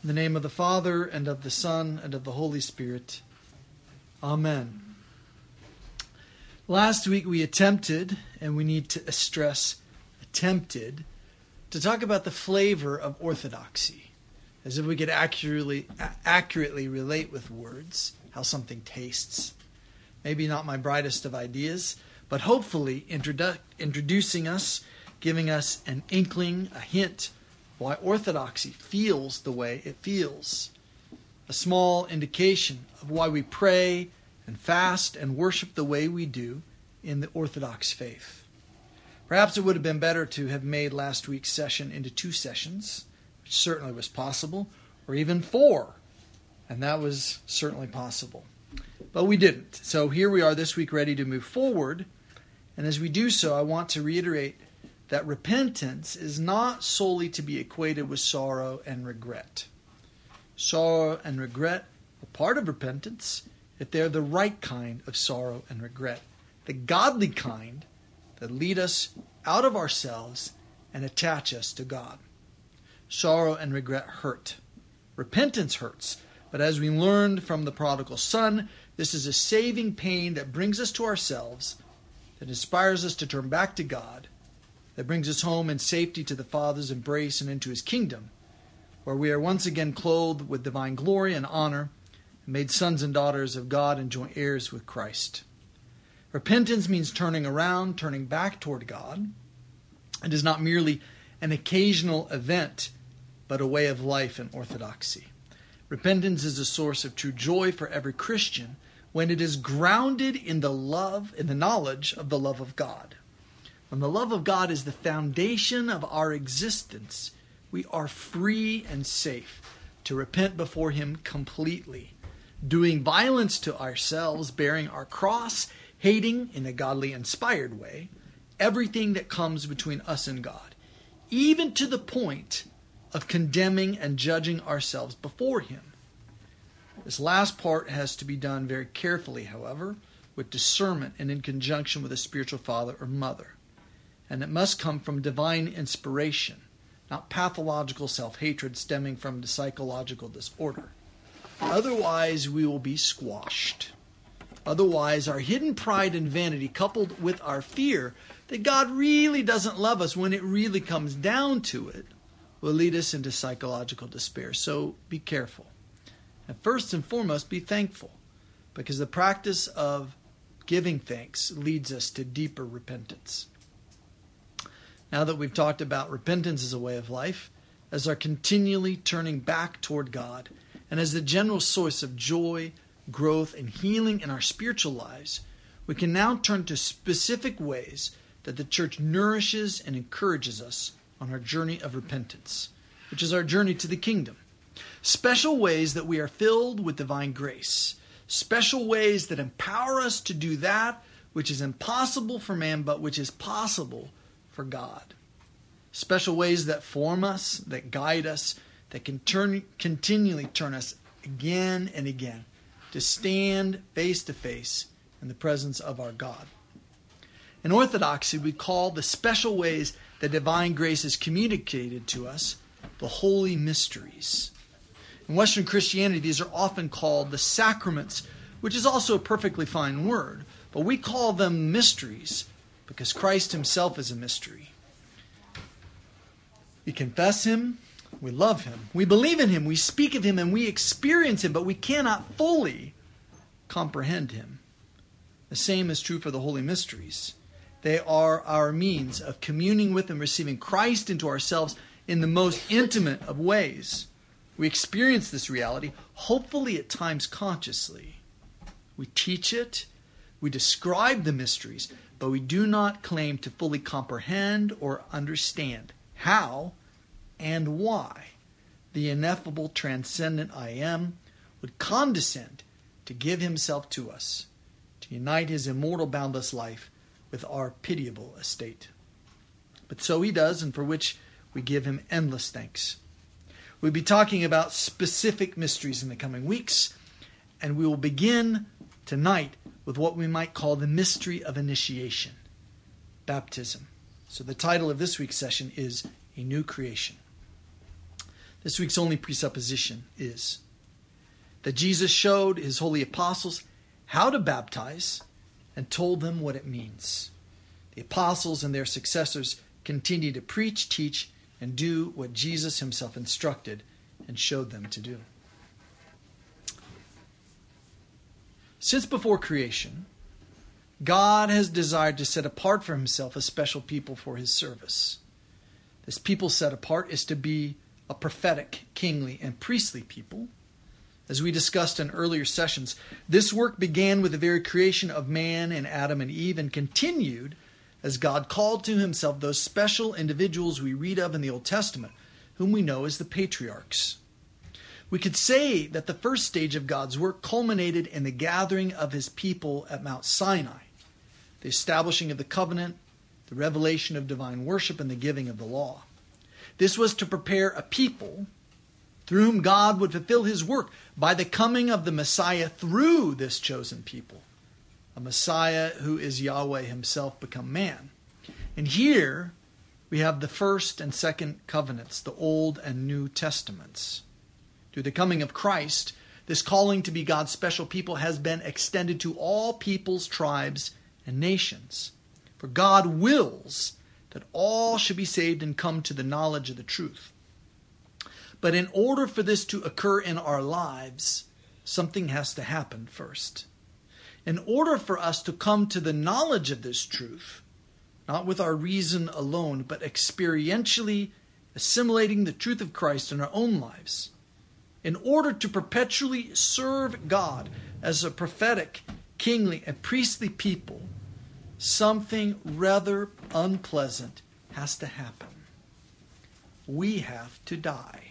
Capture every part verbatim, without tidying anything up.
In the name of the Father, and of the Son, and of the Holy Spirit. Amen. Last week we attempted, and we need to stress attempted, to talk about the flavor of orthodoxy, as if we could accurately, accurately relate with words how something tastes. Maybe not my brightest of ideas, but hopefully introdu- introducing us, giving us an inkling, a hint, why orthodoxy feels the way it feels. A small indication of why we pray and fast and worship the way we do in the Orthodox faith. Perhaps it would have been better to have made last week's session into two sessions, which certainly was possible, or even four, and that was certainly possible. But we didn't. So here we are this week ready to move forward, and as we do so, I want to reiterate that repentance is not solely to be equated with sorrow and regret. Sorrow and regret are part of repentance, if they're the right kind of sorrow and regret, the godly kind that lead us out of ourselves and attach us to God. Sorrow and regret hurt. Repentance hurts, but as we learned from the prodigal son, this is a saving pain that brings us to ourselves, that inspires us to turn back to God, that brings us home in safety to the Father's embrace and into His kingdom, where we are once again clothed with divine glory and honor, and made sons and daughters of God and joint heirs with Christ. Repentance means turning around, turning back toward God. It is not merely an occasional event, but a way of life in orthodoxy. Repentance is a source of true joy for every Christian when it is grounded in the love, in the knowledge of the love of God. When the love of God is the foundation of our existence, we are free and safe to repent before Him completely, doing violence to ourselves, bearing our cross, hating in a godly inspired way everything that comes between us and God, even to the point of condemning and judging ourselves before Him. This last part has to be done very carefully, however, with discernment and in conjunction with a spiritual father or mother. And it must come from divine inspiration, not pathological self-hatred stemming from the psychological disorder. Otherwise, we will be squashed. Otherwise, our hidden pride and vanity, coupled with our fear that God really doesn't love us when it really comes down to it, will lead us into psychological despair. So be careful. And first and foremost, be thankful, because the practice of giving thanks leads us to deeper repentance. Now that we've talked about repentance as a way of life, as our continually turning back toward God, and as the general source of joy, growth, and healing in our spiritual lives, we can now turn to specific ways that the church nourishes and encourages us on our journey of repentance, which is our journey to the kingdom. Special ways that we are filled with divine grace. Special ways that empower us to do that which is impossible for man, but which is possible for God. Special ways that form us, that guide us, that can turn, continually turn us again and again to stand face to face in the presence of our God. In Orthodoxy, we call the special ways that divine grace is communicated to us the holy mysteries. In Western Christianity, these are often called the sacraments, which is also a perfectly fine word, but we call them mysteries because Christ Himself is a mystery. We confess Him, we love Him, we believe in Him, we speak of Him, and we experience Him, but we cannot fully comprehend Him. The same is true for the holy mysteries. They are our means of communing with and receiving Christ into ourselves in the most intimate of ways. We experience this reality, hopefully at times consciously. We teach it, we describe the mysteries, but we do not claim to fully comprehend or understand how and why the ineffable transcendent I Am would condescend to give Himself to us, to unite His immortal boundless life with our pitiable estate. But so He does, and for which we give Him endless thanks. We'll be talking about specific mysteries in the coming weeks, and we will begin tonight with what we might call the mystery of initiation, baptism. So the title of this week's session is A New Creation. This week's only presupposition is that Jesus showed his holy apostles how to baptize and told them what it means. The apostles and their successors continue to preach, teach, and do what Jesus himself instructed and showed them to do. Since before creation, God has desired to set apart for himself a special people for his service. This people set apart is to be a prophetic, kingly, and priestly people. As we discussed in earlier sessions, this work began with the very creation of man and Adam and Eve and continued as God called to himself those special individuals we read of in the Old Testament, whom we know as the patriarchs. We could say that the first stage of God's work culminated in the gathering of his people at Mount Sinai, the establishing of the covenant, the revelation of divine worship, and the giving of the law. This was to prepare a people through whom God would fulfill his work by the coming of the Messiah through this chosen people, a Messiah who is Yahweh himself become man. And here we have the first and second covenants, the Old and New Testaments. Through the coming of Christ, this calling to be God's special people has been extended to all peoples, tribes, and nations. For God wills that all should be saved and come to the knowledge of the truth. But in order for this to occur in our lives, something has to happen first. In order for us to come to the knowledge of this truth, not with our reason alone, but experientially assimilating the truth of Christ in our own lives, in order to perpetually serve God as a prophetic, kingly, and priestly people, something rather unpleasant has to happen. We have to die.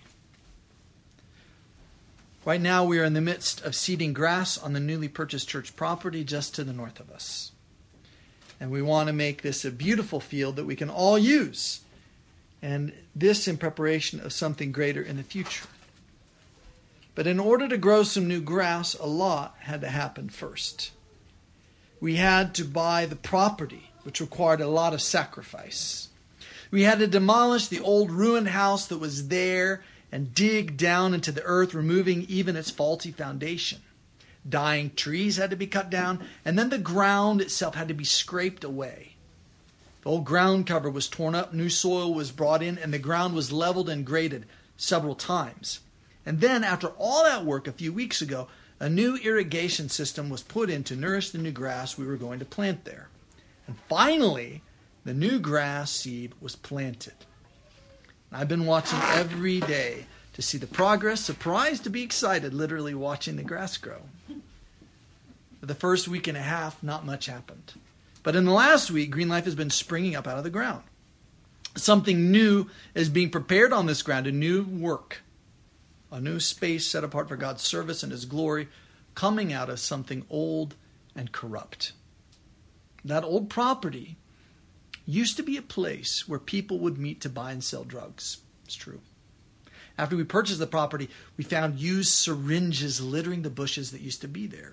Right now we are in the midst of seeding grass on the newly purchased church property just to the north of us. And we want to make this a beautiful field that we can all use. And this in preparation of something greater in the future. But in order to grow some new grass, a lot had to happen first. We had to buy the property, which required a lot of sacrifice. We had to demolish the old ruined house that was there and dig down into the earth, removing even its faulty foundation. Dying trees had to be cut down, and then the ground itself had to be scraped away. The old ground cover was torn up, new soil was brought in, and the ground was leveled and graded several times. And then, after all that work a few weeks ago, a new irrigation system was put in to nourish the new grass we were going to plant there. And finally, the new grass seed was planted. I've been watching every day to see the progress, surprised to be excited, literally watching the grass grow. For the first week and a half, not much happened. But in the last week, Green Life has been springing up out of the ground. Something new is being prepared on this ground, a new work, a new space set apart for God's service and his glory, coming out of something old and corrupt. That old property used to be a place where people would meet to buy and sell drugs. It's true. After we purchased the property, we found used syringes littering the bushes that used to be there.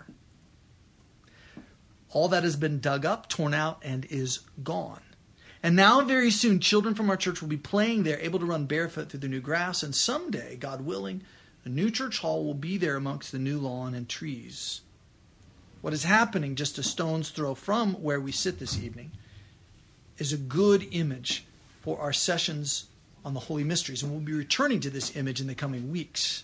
All that has been dug up, torn out, and is gone. And now very soon, children from our church will be playing there, able to run barefoot through the new grass. And someday, God willing, a new church hall will be there amongst the new lawn and trees. What is happening just a stone's throw from where we sit this evening is a good image for our sessions on the Holy Mysteries. And we'll be returning to this image in the coming weeks.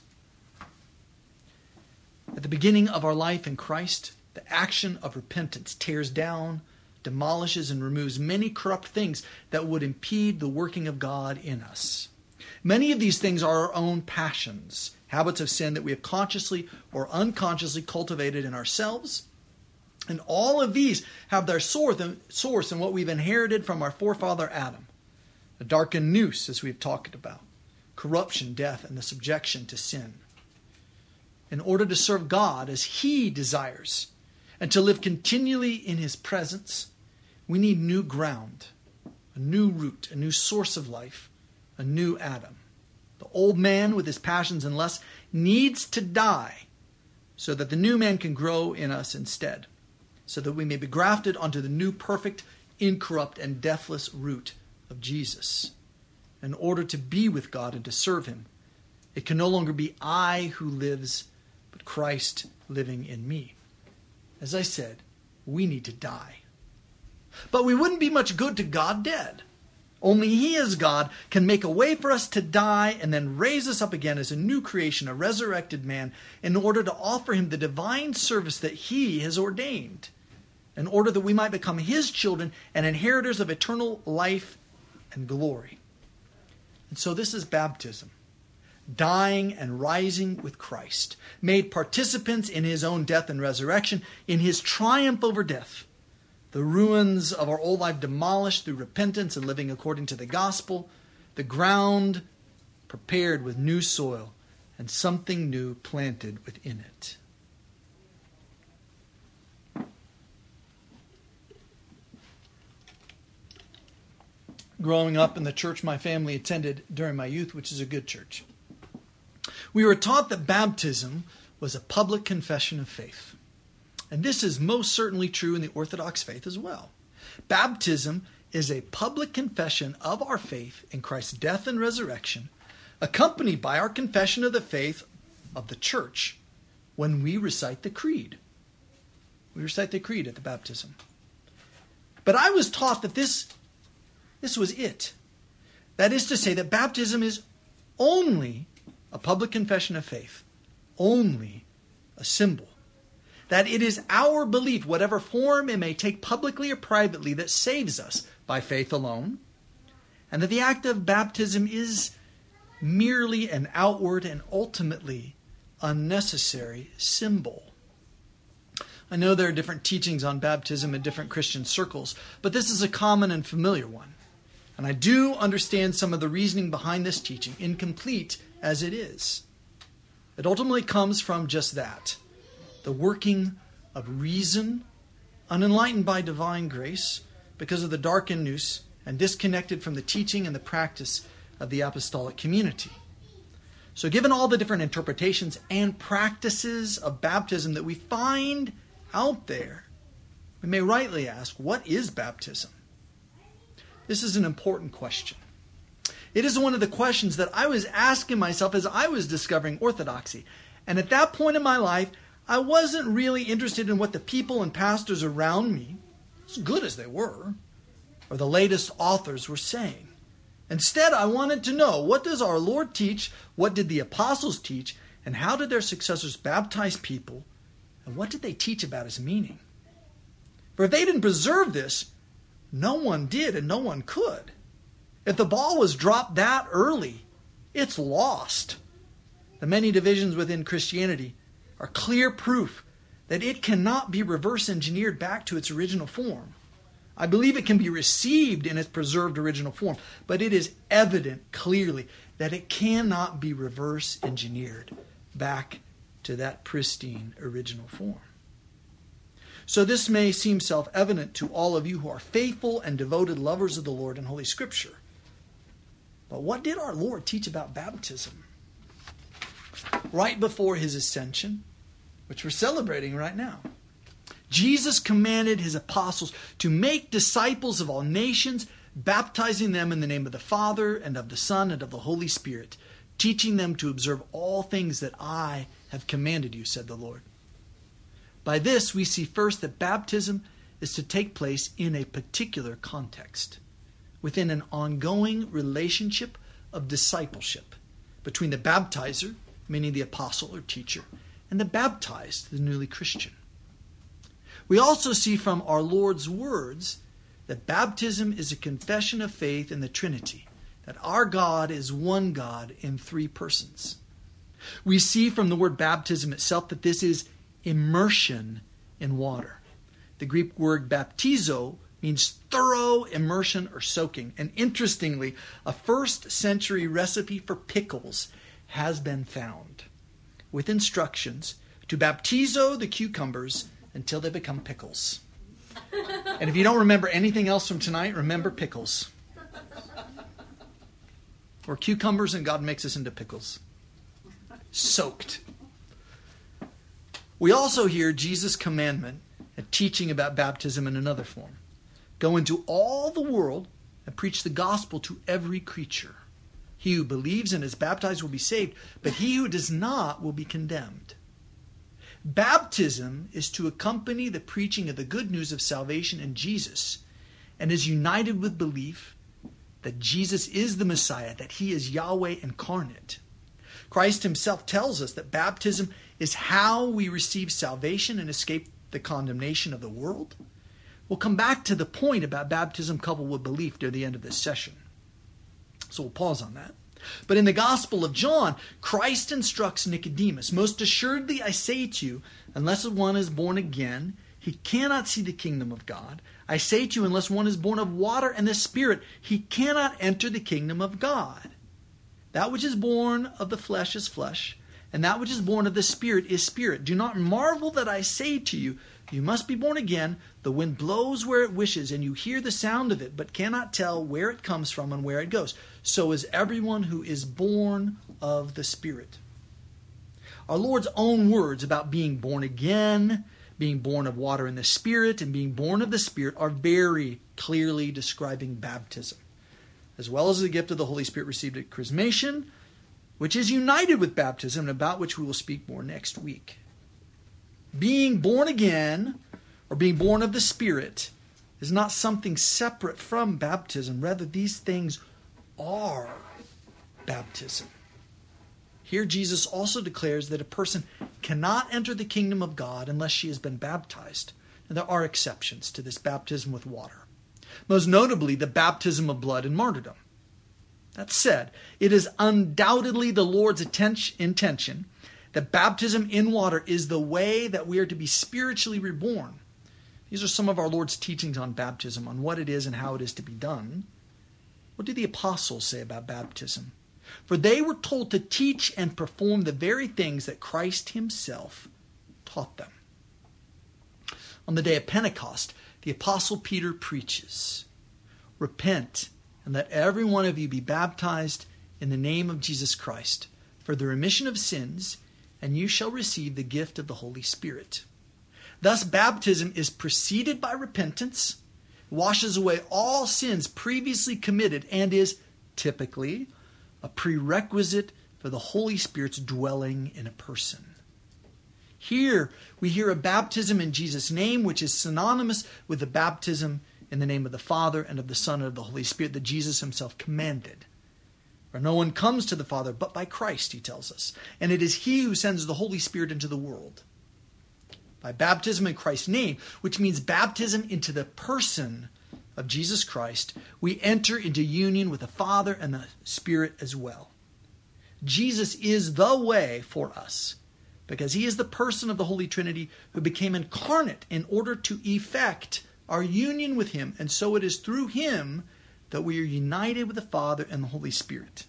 At the beginning of our life in Christ, the action of repentance tears down, demolishes, and removes many corrupt things that would impede the working of God in us. Many of these things are our own passions, habits of sin that we have consciously or unconsciously cultivated in ourselves. And all of these have their source in what we've inherited from our forefather Adam. A darkened noose, as we've talked about. Corruption, death, and the subjection to sin. In order to serve God as he desires and to live continually in his presence, we need new ground, a new root, a new source of life, a new Adam. The old man with his passions and lusts needs to die so that the new man can grow in us instead, so that we may be grafted onto the new perfect, incorrupt, and deathless root of Jesus in order to be with God and to serve him It can no longer be I who lives, but Christ living in me. As I said, we need to die. But we wouldn't be much good to God dead. Only He as God can make a way for us to die and then raise us up again as a new creation, a resurrected man, in order to offer Him the divine service that He has ordained, in order that we might become His children and inheritors of eternal life and glory. And so this is baptism. Dying and rising with Christ, made participants in His own death and resurrection, in His triumph over death. The ruins of our old life demolished through repentance and living according to the gospel. The ground prepared with new soil and something new planted within it. Growing up in the church my family attended during my youth, which is a good church, we were taught that baptism was a public confession of faith. And this is most certainly true in the Orthodox faith as well. Baptism is a public confession of our faith in Christ's death and resurrection, accompanied by our confession of the faith of the church when we recite the creed. We recite the creed at the baptism. But I was taught that this, this was it. That is to say that baptism is only a public confession of faith, only a symbol. That it is our belief, whatever form it may take publicly or privately, that saves us by faith alone, and that the act of baptism is merely an outward and ultimately unnecessary symbol. I know there are different teachings on baptism in different Christian circles, but this is a common and familiar one. And I do understand some of the reasoning behind this teaching, incomplete as it is. It ultimately comes from just that, the working of reason, unenlightened by divine grace, because of the darkened nous, and disconnected from the teaching and the practice of the apostolic community. So given all the different interpretations and practices of baptism that we find out there, we may rightly ask, what is baptism? This is an important question. It is one of the questions that I was asking myself as I was discovering orthodoxy. And at that point in my life, I wasn't really interested in what the people and pastors around me, as good as they were, or the latest authors were saying. Instead, I wanted to know, what does our Lord teach? What did the apostles teach? And how did their successors baptize people? And what did they teach about His meaning? For if they didn't preserve this, no one did and no one could. If the ball was dropped that early, it's lost. The many divisions within Christianity are clear proof that it cannot be reverse engineered back to its original form. I believe it can be received in its preserved original form, but it is evident clearly that it cannot be reverse engineered back to that pristine original form. So this may seem self-evident to all of you who are faithful and devoted lovers of the Lord and Holy Scripture. But what did our Lord teach about baptism? Right before His ascension, which we're celebrating right now, Jesus commanded His apostles to make disciples of all nations, baptizing them in the name of the Father and of the Son and of the Holy Spirit, teaching them to observe all things that I have commanded you, said the Lord. By this, we see first that baptism is to take place in a particular context, within an ongoing relationship of discipleship between the baptizer, meaning the apostle or teacher, and the baptized, the newly Christian. We also see from our Lord's words that baptism is a confession of faith in the Trinity, that our God is one God in three persons. We see from the word baptism itself that this is immersion in water. The Greek word baptizo means thorough immersion or soaking. And interestingly, a first century recipe for pickles has been found, with instructions to baptizo the cucumbers until they become pickles. And if you don't remember anything else from tonight, remember pickles. Or cucumbers and God makes us into pickles. Soaked. We also hear Jesus' commandment and teaching about baptism in another form. Go into all the world and preach the gospel to every creature. He who believes and is baptized will be saved, but he who does not will be condemned. Baptism is to accompany the preaching of the good news of salvation in Jesus and is united with belief that Jesus is the Messiah, that he is Yahweh incarnate. Christ himself tells us that baptism is how we receive salvation and escape the condemnation of the world. We'll come back to the point about baptism coupled with belief near the end of this session. So we'll pause on that. But in the Gospel of John, Christ instructs Nicodemus, "Most assuredly I say to you, unless one is born again, he cannot see the kingdom of God. I say to you, unless one is born of water and the Spirit, he cannot enter the kingdom of God. That which is born of the flesh is flesh, and that which is born of the Spirit is spirit. Do not marvel that I say to you, you must be born again. The wind blows where it wishes, and you hear the sound of it, but cannot tell where it comes from and where it goes. So is everyone who is born of the Spirit." Our Lord's own words about being born again, being born of water and the Spirit, and being born of the Spirit are very clearly describing baptism, as well as the gift of the Holy Spirit received at Chrismation, which is united with baptism, and about which we will speak more next week. Being born again, or being born of the Spirit, is not something separate from baptism. Rather, these things are baptism. Here Jesus also declares that a person cannot enter the kingdom of God unless she has been baptized. And there are exceptions to this baptism with water. Most notably, the baptism of blood and martyrdom. That said, it is undoubtedly the Lord's intention that baptism in water is the way that we are to be spiritually reborn. These are some of our Lord's teachings on baptism, on what it is and how it is to be done. What do the apostles say about baptism? For they were told to teach and perform the very things that Christ himself taught them. On the day of Pentecost, the apostle Peter preaches, "Repent, and let every one of you be baptized in the name of Jesus Christ for the remission of sins, and you shall receive the gift of the Holy Spirit." Thus, baptism is preceded by repentance, washes away all sins previously committed, and is typically a prerequisite for the Holy Spirit's dwelling in a person. Here, we hear a baptism in Jesus' name, which is synonymous with the baptism in the name of the Father and of the Son and of the Holy Spirit that Jesus himself commanded. For no one comes to the Father but by Christ, he tells us. And it is he who sends the Holy Spirit into the world. By baptism in Christ's name, which means baptism into the person of Jesus Christ, we enter into union with the Father and the Spirit as well. Jesus is the way for us, because he is the person of the Holy Trinity who became incarnate in order to effect our union with him. And so it is through him that we are united with the Father and the Holy Spirit.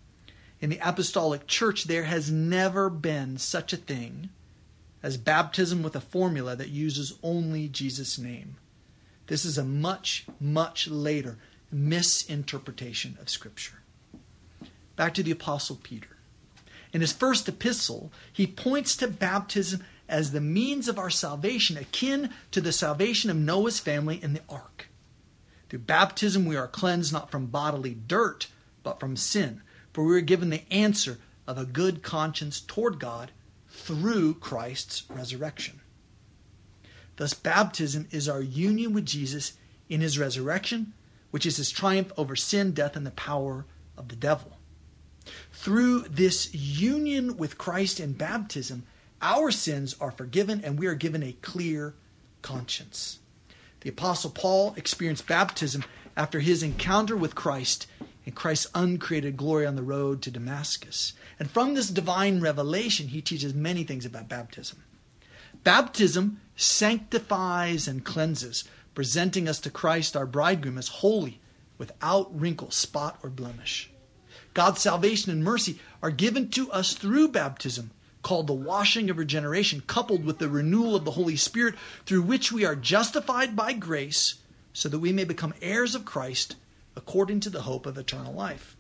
In the apostolic church, there has never been such a thing as baptism with a formula that uses only Jesus' name. This is a much, much later misinterpretation of Scripture. Back to the Apostle Peter. In his first epistle, he points to baptism as the means of our salvation, akin to the salvation of Noah's family in the ark. Through baptism, we are cleansed not from bodily dirt, but from sin. For we are given the answer of a good conscience toward God through Christ's resurrection. Thus, baptism is our union with Jesus in his resurrection, which is his triumph over sin, death, and the power of the devil. Through this union with Christ in baptism, our sins are forgiven and we are given a clear conscience. The Apostle Paul experienced baptism after his encounter with Christ in Christ's uncreated glory on the road to Damascus. And from this divine revelation, he teaches many things about baptism. Baptism sanctifies and cleanses, presenting us to Christ our bridegroom as holy, without wrinkle, spot, or blemish. God's salvation and mercy are given to us through baptism, called the washing of regeneration, coupled with the renewal of the Holy Spirit, through which we are justified by grace, so that we may become heirs of Christ according to the hope of eternal life.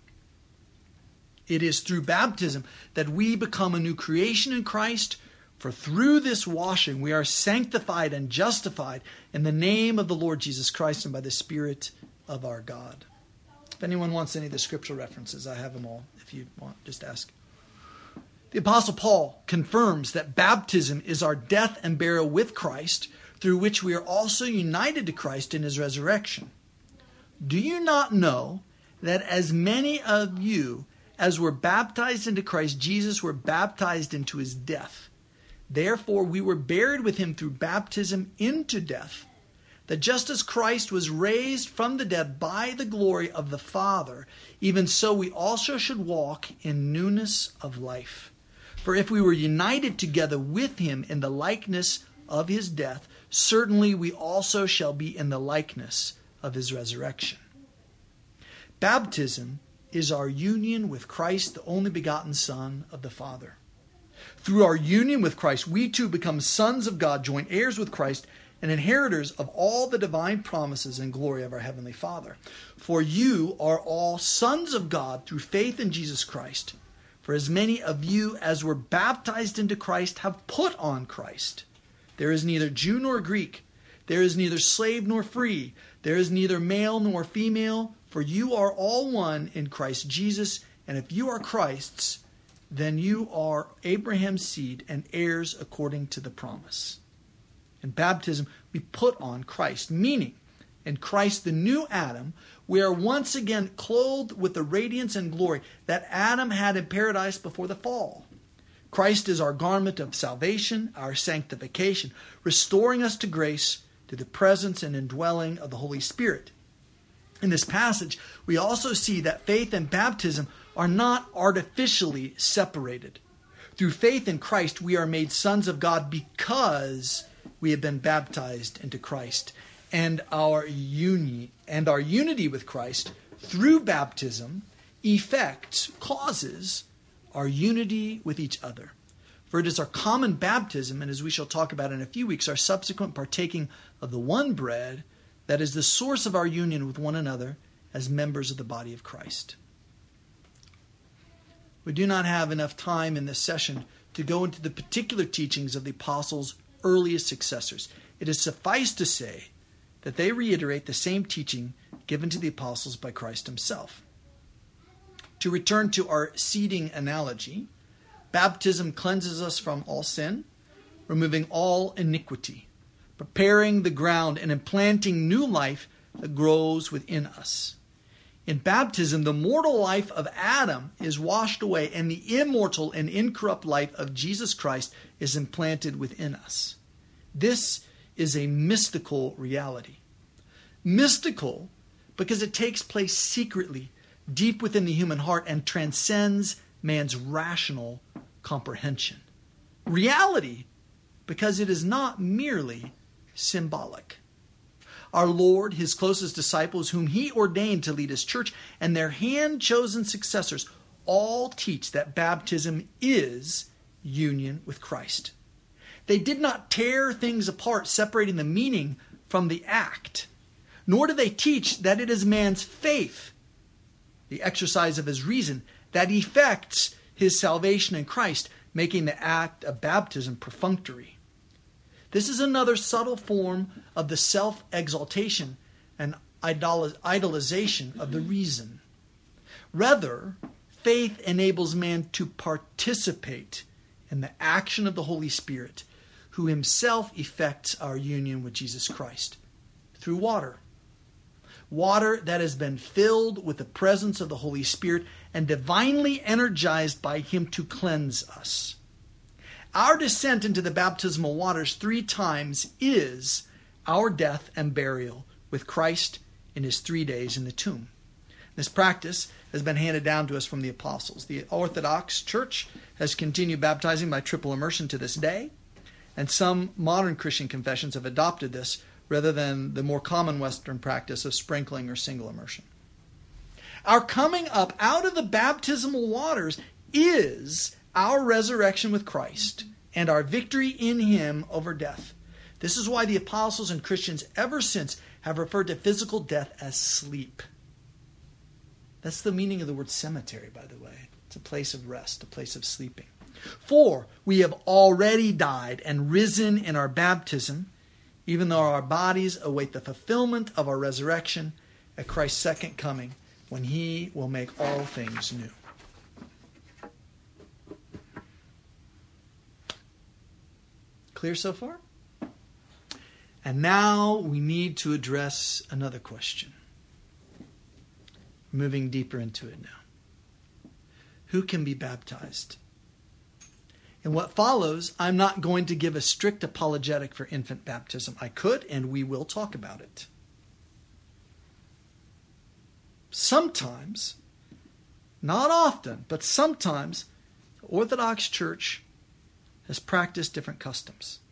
It is through baptism that we become a new creation in Christ, for through this washing we are sanctified and justified in the name of the Lord Jesus Christ and by the Spirit of our God. If anyone wants any of the scriptural references, I have them all. If you want, just ask. The Apostle Paul confirms that baptism is our death and burial with Christ, through which we are also united to Christ in his resurrection. Do you not know that as many of you as were baptized into Christ Jesus were baptized into his death? Therefore we were buried with him through baptism into death, that just as Christ was raised from the dead by the glory of the Father, even so we also should walk in newness of life. For if we were united together with him in the likeness of his death, certainly we also shall be in the likeness of his resurrection. Baptism is our union with Christ, the only begotten Son of the Father. Through our union with Christ, we too become sons of God, joint heirs with Christ, and inheritors of all the divine promises and glory of our Heavenly Father. For you are all sons of God through faith in Jesus Christ. For as many of you as were baptized into Christ have put on Christ. There is neither Jew nor Greek. There is neither slave nor free. There is neither male nor female. For you are all one in Christ Jesus. And if you are Christ's, then you are Abraham's seed and heirs according to the promise. In baptism, we put on Christ, meaning in Christ, the new Adam, we are once again clothed with the radiance and glory that Adam had in paradise before the fall. Christ is our garment of salvation, our sanctification, restoring us to grace through the presence and indwelling of the Holy Spirit. In this passage, we also see that faith and baptism are not artificially separated. Through faith in Christ, we are made sons of God because we have been baptized into Christ. And our union and our unity with Christ through baptism effects, causes our unity with each other. For it is our common baptism, and as we shall talk about in a few weeks, our subsequent partaking of the one bread that is the source of our union with one another as members of the body of Christ. We do not have enough time in this session to go into the particular teachings of the apostles' earliest successors. It is suffice to say that they reiterate the same teaching given to the apostles by Christ himself. To return to our seeding analogy, baptism cleanses us from all sin, removing all iniquity, preparing the ground and implanting new life that grows within us. In baptism, the mortal life of Adam is washed away, and the immortal and incorrupt life of Jesus Christ is implanted within us. This is a mystical reality. Mystical because it takes place secretly, deep within the human heart, and transcends man's rational comprehension. Reality because it is not merely symbolic. Our Lord, his closest disciples, whom he ordained to lead his church, and their hand-chosen successors, all teach that baptism is union with Christ. They did not tear things apart, separating the meaning from the act, nor do they teach that it is man's faith, the exercise of his reason, that effects his salvation in Christ, making the act of baptism perfunctory. This is another subtle form of the self-exaltation and idol- idolization of the reason. Rather, faith enables man to participate in the action of the Holy Spirit, who himself effects our union with Jesus Christ through water. Water that has been filled with the presence of the Holy Spirit and divinely energized by him to cleanse us. Our descent into the baptismal waters three times is our death and burial with Christ in his three days in the tomb. This practice has been handed down to us from the apostles. The Orthodox Church has continued baptizing by triple immersion to this day, and some modern Christian confessions have adopted this rather than the more common Western practice of sprinkling or single immersion. Our coming up out of the baptismal waters is our resurrection with Christ and our victory in him over death. This is why the apostles and Christians ever since have referred to physical death as sleep. That's the meaning of the word cemetery, by the way. It's a place of rest, a place of sleeping. For we have already died and risen in our baptism, even though our bodies await the fulfillment of our resurrection at Christ's second coming. when he will make all things new. Clear so far? And now we need to address another question. Moving deeper into it now. Who can be baptized? In what follows, I'm not going to give a strict apologetic for infant baptism. I could, and we will talk about it. Sometimes, not often, but sometimes, the Orthodox Church has practiced different customs.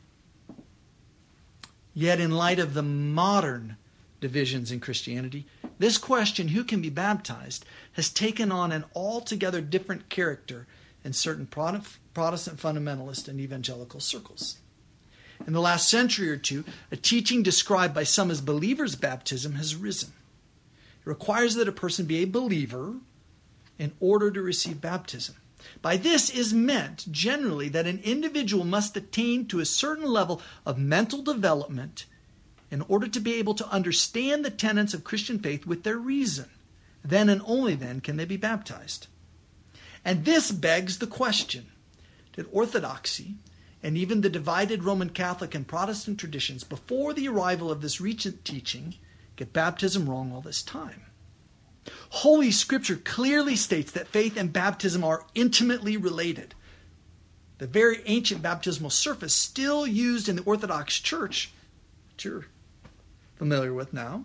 Yet in light of the modern divisions in Christianity, this question, who can be baptized, has taken on an altogether different character in certain Protestant fundamentalist and evangelical circles. In the last century or two, a teaching described by some as believers' baptism has risen. It requires that a person be a believer in order to receive baptism. By this is meant, generally, that an individual must attain to a certain level of mental development in order to be able to understand the tenets of Christian faith with their reason. Then and only then can they be baptized. And this begs the question, did Orthodoxy and even the divided Roman Catholic and Protestant traditions before the arrival of this recent teaching get baptism wrong all this time? Holy Scripture clearly states that faith and baptism are intimately related. The very ancient baptismal service still used in the Orthodox Church, which you're familiar with now,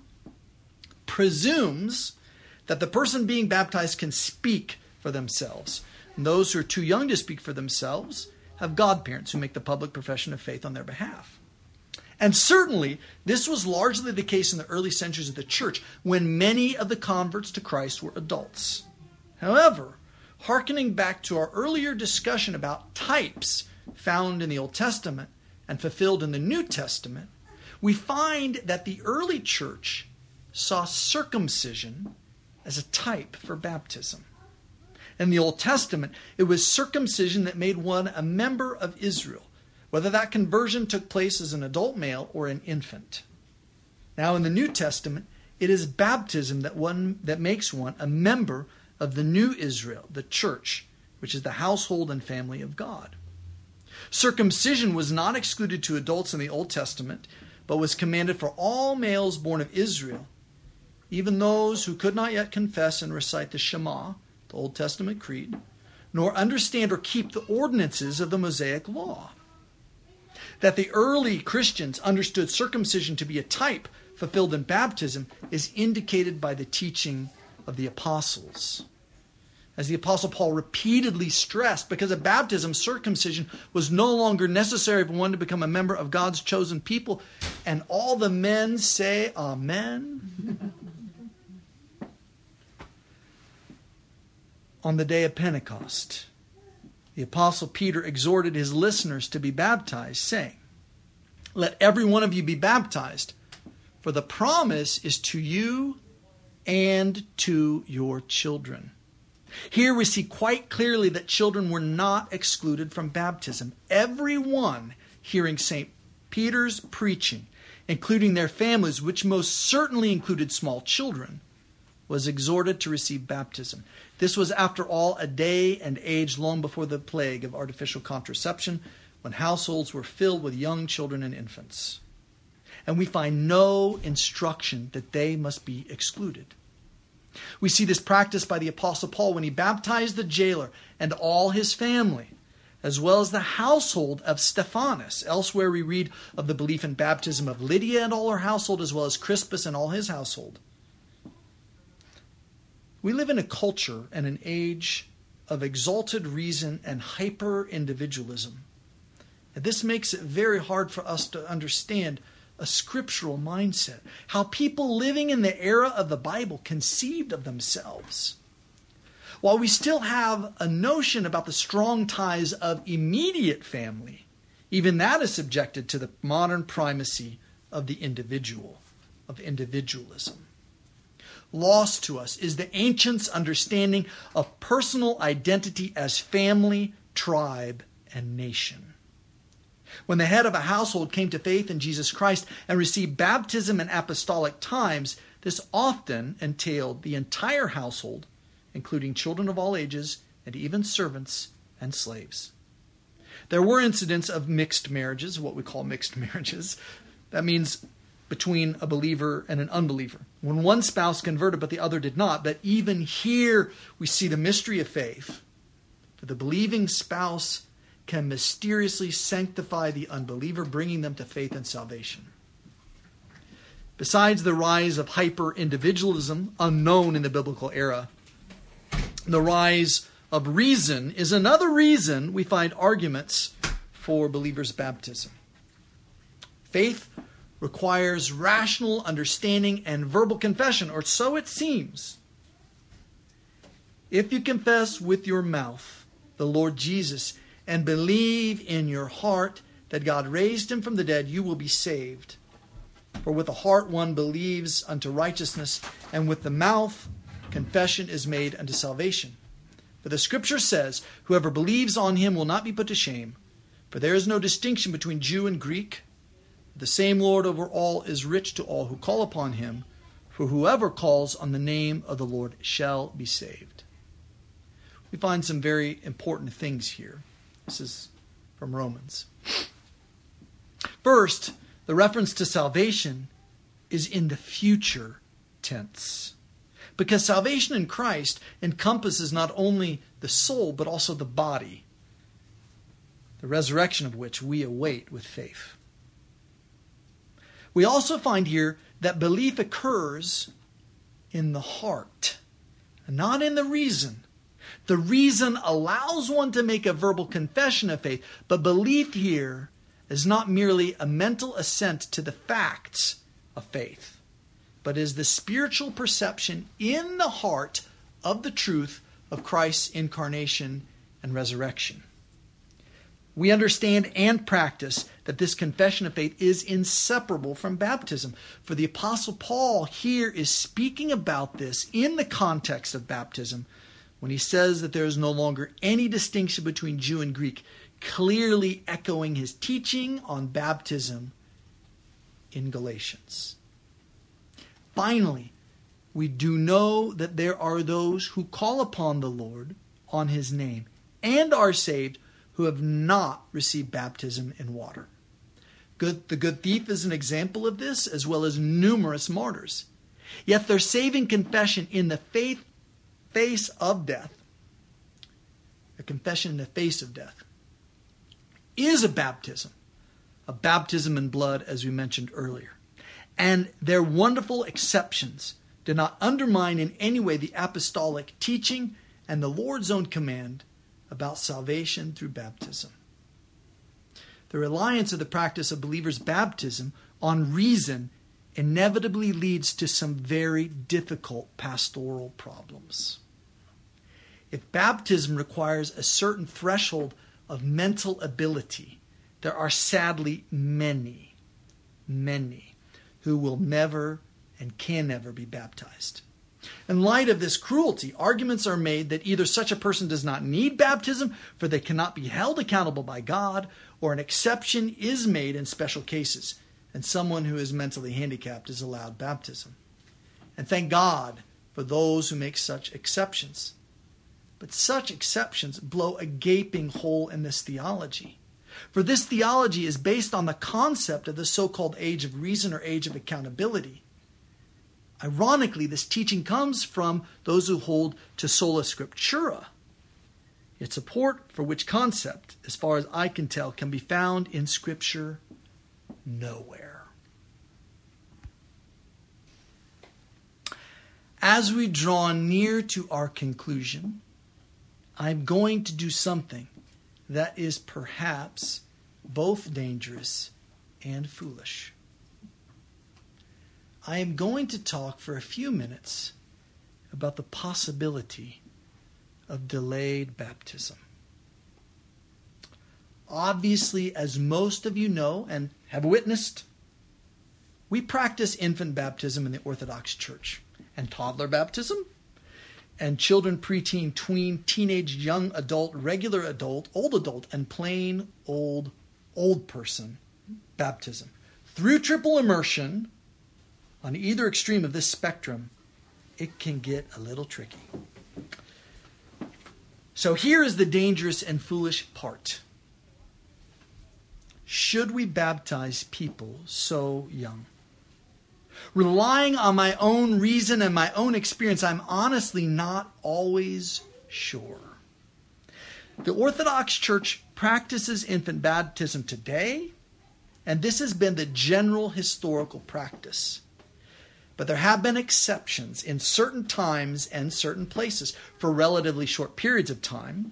presumes that the person being baptized can speak for themselves. And those who are too young to speak for themselves have godparents who make the public profession of faith on their behalf. And certainly, this was largely the case in the early centuries of the church, when many of the converts to Christ were adults. However, hearkening back to our earlier discussion about types found in the Old Testament and fulfilled in the New Testament, we find that the early church saw circumcision as a type for baptism. In the Old Testament, it was circumcision that made one a member of Israel, whether that conversion took place as an adult male or an infant. Now in the New Testament, it is baptism that one that makes one a member of the new Israel, the church, which is the household and family of God. Circumcision was not excluded to adults in the Old Testament, but was commanded for all males born of Israel, even those who could not yet confess and recite the Shema, the Old Testament creed, nor understand or keep the ordinances of the Mosaic law. That the early Christians understood circumcision to be a type fulfilled in baptism is indicated by the teaching of the apostles. As the Apostle Paul repeatedly stressed, because of baptism, circumcision was no longer necessary for one to become a member of God's chosen people. And all the men say, Amen. On the day of Pentecost, the Apostle Peter exhorted his listeners to be baptized, saying, "Let every one of you be baptized, for the promise is to you and to your children." Here we see quite clearly that children were not excluded from baptism. Everyone hearing Saint Peter's preaching, including their families, which most certainly included small children, was exhorted to receive baptism. This was, after all, a day and age long before the plague of artificial contraception, when households were filled with young children and infants. And we find no instruction that they must be excluded. We see this practiced by the Apostle Paul when he baptized the jailer and all his family, as well as the household of Stephanas. Elsewhere we read of the belief in baptism of Lydia and all her household, as well as Crispus and all his household. We live in a culture and an age of exalted reason and hyper-individualism. And this makes it very hard for us to understand a scriptural mindset, how people living in the era of the Bible conceived of themselves. While we still have a notion about the strong ties of immediate family, even that is subjected to the modern primacy of the individual, of individualism. Lost to us is the ancients' understanding of personal identity as family, tribe, and nation. When the head of a household came to faith in Jesus Christ and received baptism in apostolic times, This often entailed the entire household, including children of all ages and even servants and slaves. There were incidents of mixed marriages, what we call mixed marriages. That means between a believer and an unbeliever, when one spouse converted but the other did not. But even here we see the mystery of faith. For the believing spouse can mysteriously sanctify the unbeliever, bringing them to faith and salvation. Besides the rise of hyper-individualism, unknown in the biblical era, the rise of reason is another reason we find arguments for believers' baptism. Faith requires rational understanding and verbal confession, or so it seems. If you confess with your mouth the Lord Jesus and believe in your heart that God raised him from the dead, you will be saved. For with the heart one believes unto righteousness, and with the mouth confession is made unto salvation. For the Scripture says, whoever believes on him will not be put to shame. For there is no distinction between Jew and Greek. The same Lord over all is rich to all who call upon him. For whoever calls on the name of the Lord shall be saved. We find some very important things here. This is from Romans. First, the reference to salvation is in the future tense. Because salvation in Christ encompasses not only the soul, but also the body, the resurrection of which we await with faith. We also find here that belief occurs in the heart, not in the reason. The reason allows one to make a verbal confession of faith, but belief here is not merely a mental assent to the facts of faith, but is the spiritual perception in the heart of the truth of Christ's incarnation and resurrection. We understand and practice that this confession of faith is inseparable from baptism. For the Apostle Paul here is speaking about this in the context of baptism when he says that there is no longer any distinction between Jew and Greek, clearly echoing his teaching on baptism in Galatians. Finally, we do know that there are those who call upon the Lord on his name and are saved who have not received baptism in water. Good, the good thief is an example of this, as well as numerous martyrs. Yet their saving confession in the faith, face of death, a confession in the face of death, is a baptism, a baptism in blood, as we mentioned earlier. And their wonderful exceptions do not undermine in any way the apostolic teaching and the Lord's own command about salvation through baptism. The reliance of the practice of believers' baptism on reason inevitably leads to some very difficult pastoral problems. If baptism requires a certain threshold of mental ability, there are sadly many, many who will never and can never be baptized. In light of this cruelty, arguments are made that either such a person does not need baptism, for they cannot be held accountable by God, or an exception is made in special cases, and someone who is mentally handicapped is allowed baptism. And thank God for those who make such exceptions. But such exceptions blow a gaping hole in this theology. For this theology is based on the concept of the so-called age of reason or age of accountability. Ironically, this teaching comes from those who hold to sola scriptura. Yet support for which concept, as far as I can tell, can be found in Scripture nowhere. As we draw near to our conclusion, I'm going to do something that is perhaps both dangerous and foolish. I am going to talk for a few minutes about the possibility of delayed baptism. Obviously, as most of you know and have witnessed, we practice infant baptism in the Orthodox Church, and toddler baptism, and children, preteen, tween, teenage, young adult, regular adult, old adult, and plain old, old person baptism. Through triple immersion, on either extreme of this spectrum, it can get a little tricky. So here is the dangerous and foolish part. Should we baptize people so young? Relying on my own reason and my own experience, I'm honestly not always sure. The Orthodox Church practices infant baptism today, and this has been the general historical practice. But there have been exceptions in certain times and certain places for relatively short periods of time.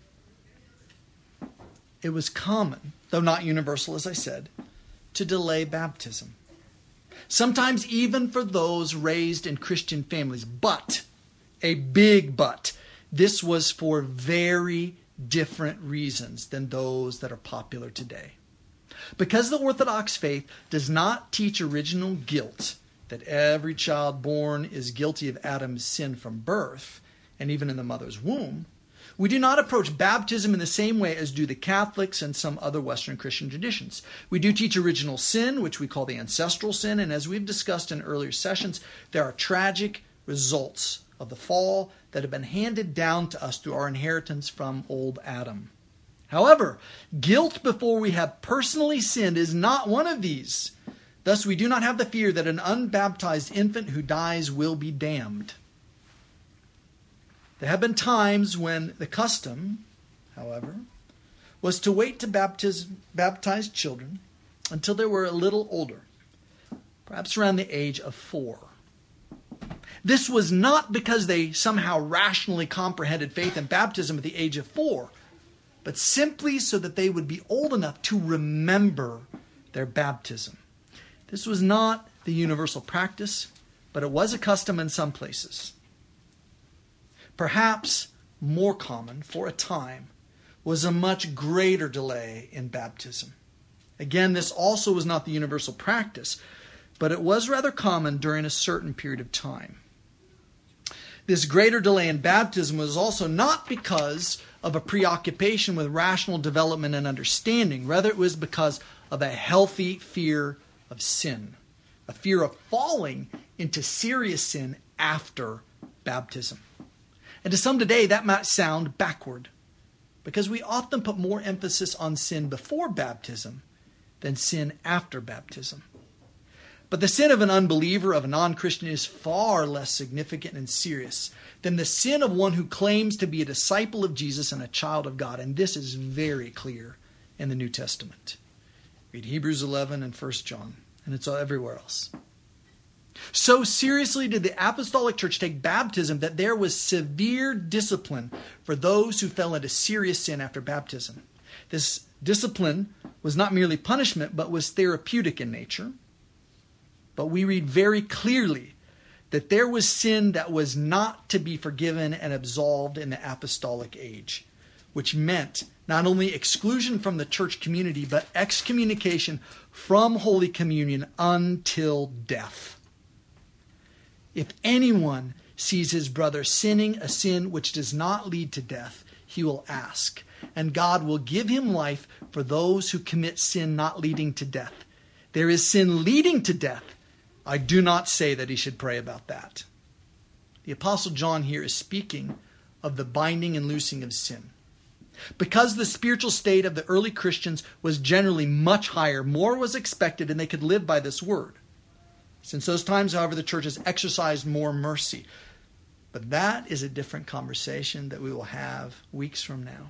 It was common, though not universal, as I said, to delay baptism. Sometimes even for those raised in Christian families. But, a big but, this was for very different reasons than those that are popular today. Because the Orthodox faith does not teach original guilt, that every child born is guilty of Adam's sin from birth, and even in the mother's womb, we do not approach baptism in the same way as do the Catholics and some other Western Christian traditions. We do teach original sin, which we call the ancestral sin, and as we've discussed in earlier sessions, there are tragic results of the fall that have been handed down to us through our inheritance from old Adam. However, guilt before we have personally sinned is not one of these. Thus, we do not have the fear that an unbaptized infant who dies will be damned. There have been times when the custom, however, was to wait to baptize, baptize children until they were a little older, perhaps around the age of four. This was not because they somehow rationally comprehended faith and baptism at the age of four, but simply so that they would be old enough to remember their baptism. This was not the universal practice, but it was a custom in some places. Perhaps more common for a time was a much greater delay in baptism. Again, this also was not the universal practice, but it was rather common during a certain period of time. This greater delay in baptism was also not because of a preoccupation with rational development and understanding. Rather, it was because of a healthy fear of sin, a fear of falling into serious sin after baptism. And to some today, that might sound backward, because we often put more emphasis on sin before baptism than sin after baptism. But the sin of an unbeliever, of a non-Christian, is far less significant and serious than the sin of one who claims to be a disciple of Jesus and a child of God. And this is very clear in the New Testament. Read Hebrews eleven and First John, and it's everywhere else. So seriously did the Apostolic Church take baptism that there was severe discipline for those who fell into serious sin after baptism. This discipline was not merely punishment, but was therapeutic in nature. But we read very clearly that there was sin that was not to be forgiven and absolved in the apostolic age, which meant not only exclusion from the church community, but excommunication from Holy Communion until death. If anyone sees his brother sinning a sin which does not lead to death, he will ask, and God will give him life for those who commit sin not leading to death. There is sin leading to death. I do not say that he should pray about that. The Apostle John here is speaking of the binding and loosing of sin. Because the spiritual state of the early Christians was generally much higher, more was expected, and they could live by this word. Since those times, however, the church has exercised more mercy. But that is a different conversation that we will have weeks from now.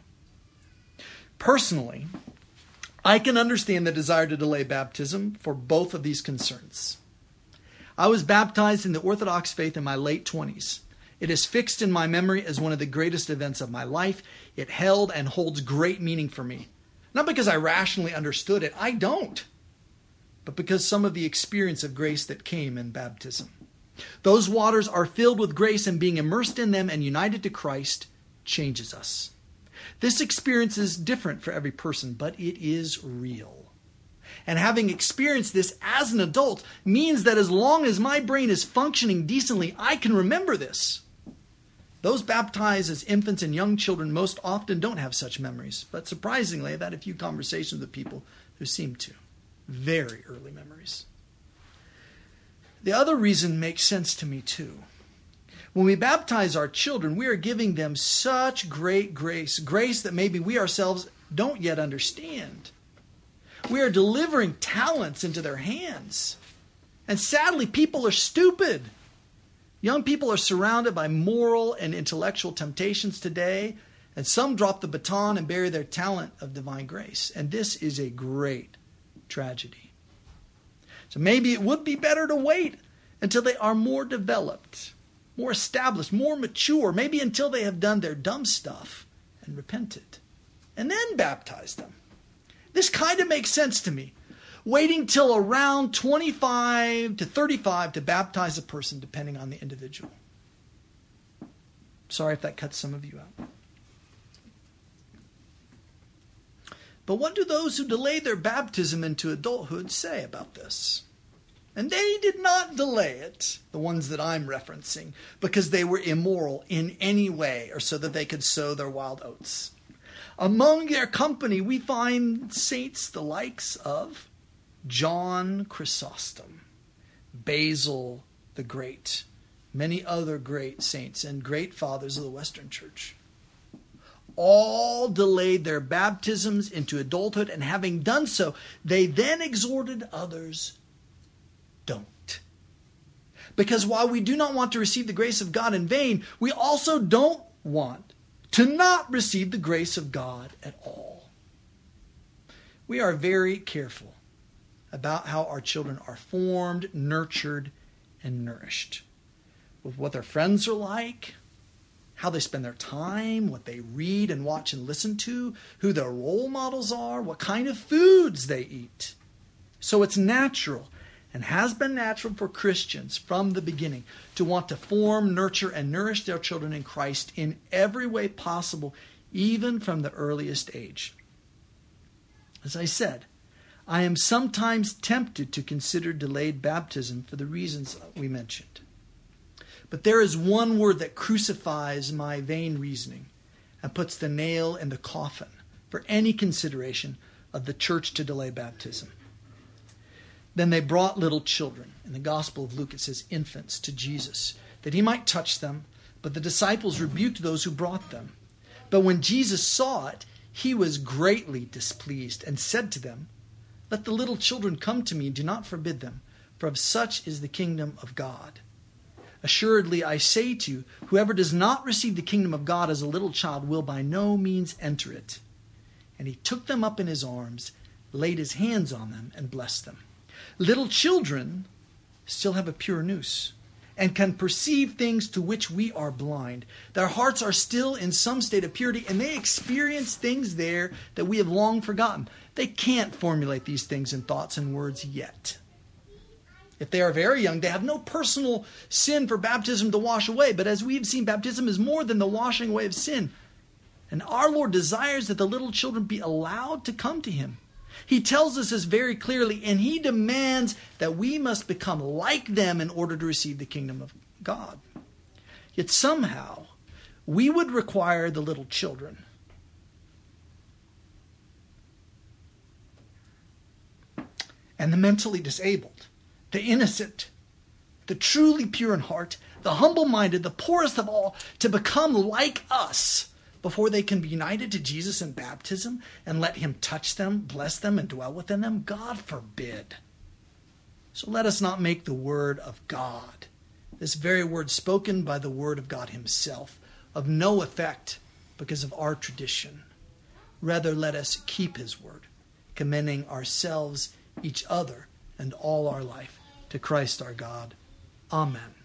Personally, I can understand the desire to delay baptism for both of these concerns. I was baptized in the Orthodox faith in my late twenties. It is fixed in my memory as one of the greatest events of my life. It held and holds great meaning for me. Not because I rationally understood it. I don't. But because some of the experience of grace that came in baptism. Those waters are filled with grace, and being immersed in them and united to Christ changes us. This experience is different for every person, but it is real. And having experienced this as an adult means that as long as my brain is functioning decently, I can remember this. Those baptized as infants and young children most often don't have such memories. But surprisingly, I've had a few conversations with people who seem to. Very early memories. The other reason makes sense to me too. When we baptize our children, we are giving them such great grace, grace that maybe we ourselves don't yet understand. We are delivering talents into their hands. And sadly, people are stupid. Young people are surrounded by moral and intellectual temptations today, and some drop the baton and bury their talent of divine grace. And this is a great tragedy. So maybe it would be better to wait until they are more developed, more established, more mature, maybe until they have done their dumb stuff and repented, and then baptize them. This kind of makes sense to me. Waiting till around twenty-five to thirty-five to baptize a person, depending on the individual. Sorry if that cuts some of you out. But what do those who delay their baptism into adulthood say about this? And they did not delay it, the ones that I'm referencing, because they were immoral in any way or so that they could sow their wild oats. Among their company, we find saints the likes of John Chrysostom, Basil the Great, many other great saints and great fathers of the Western Church. All delayed their baptisms into adulthood, and having done so, they then exhorted others, don't. Because while we do not want to receive the grace of God in vain, we also don't want to not receive the grace of God at all. We are very careful about how our children are formed, nurtured, and nourished. With what their friends are like, how they spend their time, what they read and watch and listen to, who their role models are, what kind of foods they eat. So it's natural, and has been natural for Christians from the beginning, to want to form, nurture, and nourish their children in Christ in every way possible, even from the earliest age. As I said, I am sometimes tempted to consider delayed baptism for the reasons we mentioned. But there is one word that crucifies my vain reasoning and puts the nail in the coffin for any consideration of the church to delay baptism. Then they brought little children. In the Gospel of Luke it says infants to Jesus, that he might touch them, but the disciples rebuked those who brought them. But when Jesus saw it, he was greatly displeased and said to them, let the little children come to me, do not forbid them, for of such is the kingdom of God. Assuredly, I say to you, whoever does not receive the kingdom of God as a little child will by no means enter it. And he took them up in his arms, laid his hands on them, and blessed them. Little children still have a pure nous and can perceive things to which we are blind. Their hearts are still in some state of purity, and they experience things there that we have long forgotten. They can't formulate these things in thoughts and words yet. If they are very young, they have no personal sin for baptism to wash away. But as we have seen, baptism is more than the washing away of sin. And our Lord desires that the little children be allowed to come to him. He tells us this very clearly, and he demands that we must become like them in order to receive the kingdom of God. Yet somehow, we would require the little children and the mentally disabled, the innocent, the truly pure in heart, the humble-minded, the poorest of all, to become like us before they can be united to Jesus in baptism and let him touch them, bless them, and dwell within them? God forbid. So let us not make the word of God, this very word spoken by the word of God himself, of no effect because of our tradition. Rather, let us keep his word, commending ourselves, each other, and all our life to Christ our God. Amen.